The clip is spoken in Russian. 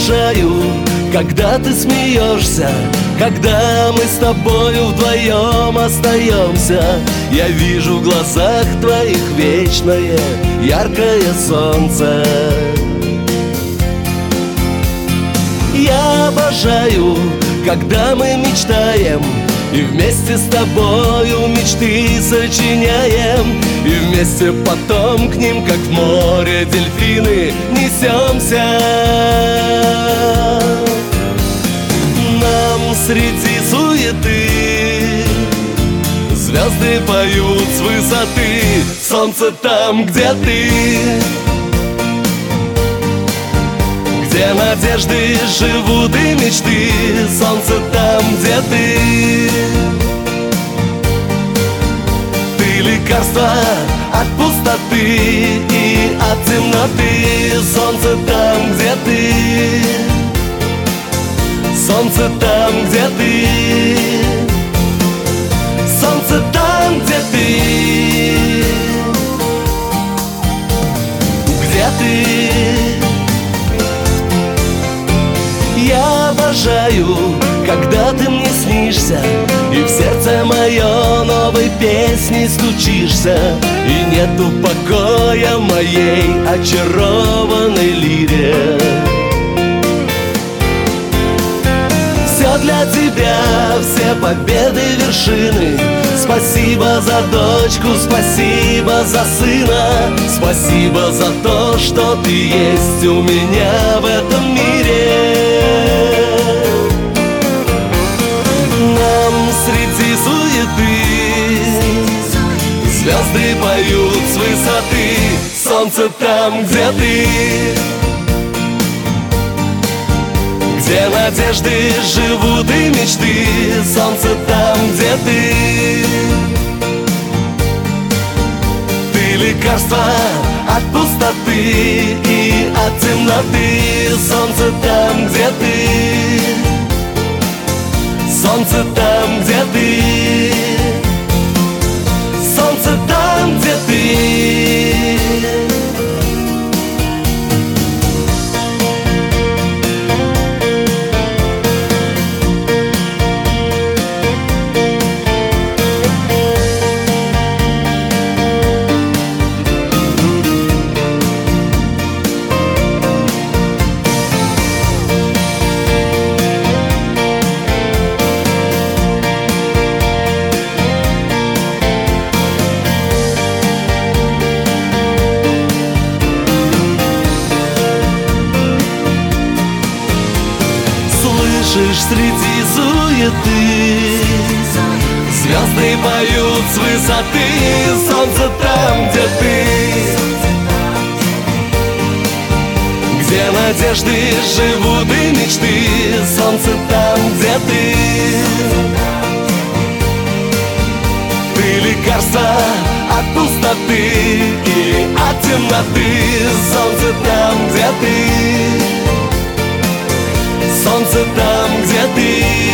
обожаю, когда ты смеешься, когда мы с тобою вдвоем остаемся. Я вижу в глазах твоих вечное яркое солнце. Я обожаю, когда мы мечтаем и вместе с тобою мечты сочиняем, и вместе потом к ним, как в море дельфины, несемся. Нам среди суеты звезды поют с высоты. Солнце там, где ты, где надежды живут и мечты. Солнце там, где ты. Ты лекарство от пустоты и от темноты. Солнце там, где ты. Солнце там, где ты. Солнце там, где ты. Где ты? Я обожаю, когда ты мне снишься, и в сердце мое новой песней стучишься, и нету покоя моей очарованной лире. Все для тебя, все победы, вершины. Спасибо за дочку, спасибо за сына, спасибо за то, что ты есть у меня в этом мире. Нам среди суеты звезды поют с высоты. Солнце там, где ты, где надежды живут и мечты. Солнце там, где ты. Ты лекарство от пустоты и от темноты. Солнце там, где ты. Солнце там, где ты. Солнце там, где ты. Среди суеты звезды поют с высоты. Солнце там, где ты, где надежды живут и мечты. Солнце там, где ты. Ты лекарство от пустоты и от темноты. Солнце там, где ты. Солнце там, где ты.